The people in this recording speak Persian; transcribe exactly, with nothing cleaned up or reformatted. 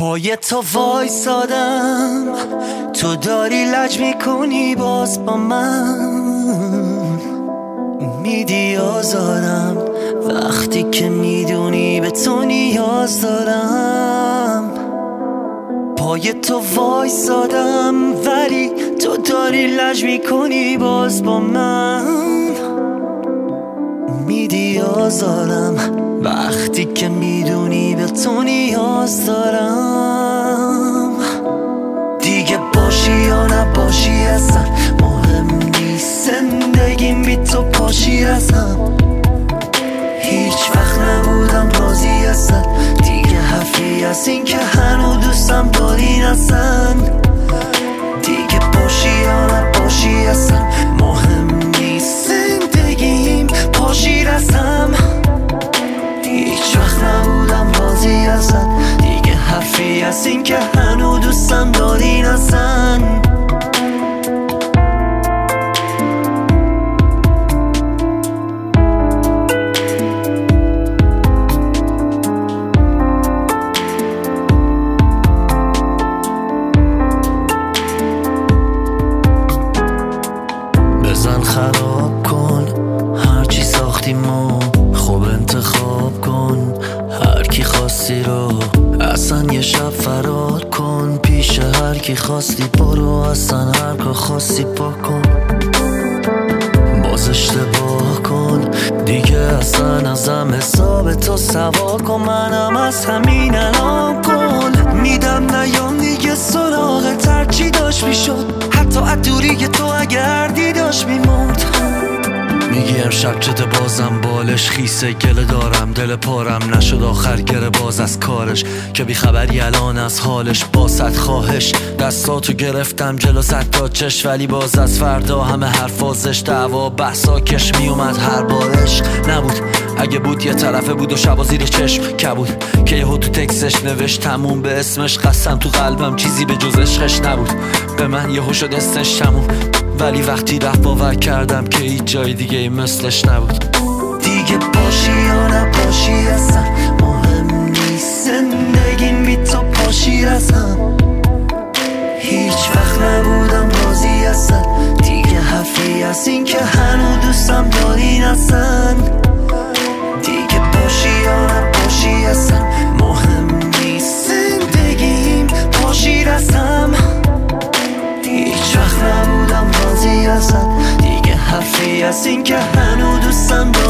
پای تو وایسادم، تو داری لج میکنی باز با من، میدی آزارم وقتی که میدونی به تو نیاز دارم. پای تو وایسادم ولی تو داری لج میکنی باز با من، میدی آزارم وقتی که میدونی به تو نیاز دارم. دیگه باشی یا نباشی اصلا مهم نیست، زندگیم بی تو پاشی ازم. هیچ وقت نبودم راضی ازت، دیگه حرفی از این که هنو دوستم داری نزن. دیگه باشی یا نباشی اصلا مهم نیست، زندگیم پاشی ازم. هیچ وقت نبودم راضی ازت، دیگه حرفی از این که هنو دوستم داری نزن. بزن خراب کن هرچی ساختیم و خوب انتخاب کن هر کی خواستی رو، اصلا یه شب فرار کن پیش هر کی خواستی برو، اصلا هر کار خواستی بکن. باز اشتباه کن دیگه اصلا ازم حساب تو سوا کن، منم از همین الان کن میدم نیام دیگه سراغ ترچی داشت میشد، حتی ادوری که تو اگر دیداش میموند. میگی امشب چته بازم بالش خیسه، گله دارم دل پارم نشد آخر گره باز از کارش، که بی خبری الان از حالش. با صد خواهش دستاتو گرفتم جلو صد تا چش، ولی باز از فردا همه حرفازش دعوا بحثا کش میومد هر بارش. نبود اگه بود یه طرفه بود و شبا زیر چشم کبود، که یهو تو تکسش نوشت تموم به اسمش، قسم تو قلبم چیزی به جز عشقش نبود. به من یهو شد استش تموم، ولی وقتی رفت باور کردم که هیچ جای دیگه ای مثلش نبود. دیگه باشی یا نباشی اصلا مهم نیست، زندگیم بی تو پاشی ازم. هیچ وقت نبودم راضی ازت، دیگه حرفی از این که هنو دوستم داری نزن. دیگه باشی یا نباشی اصلا مهم نیست، زندگیم پاشی ازم. هیچ وقت نبودم راضی ازت، دیگه حرفی از این که هنو دوستم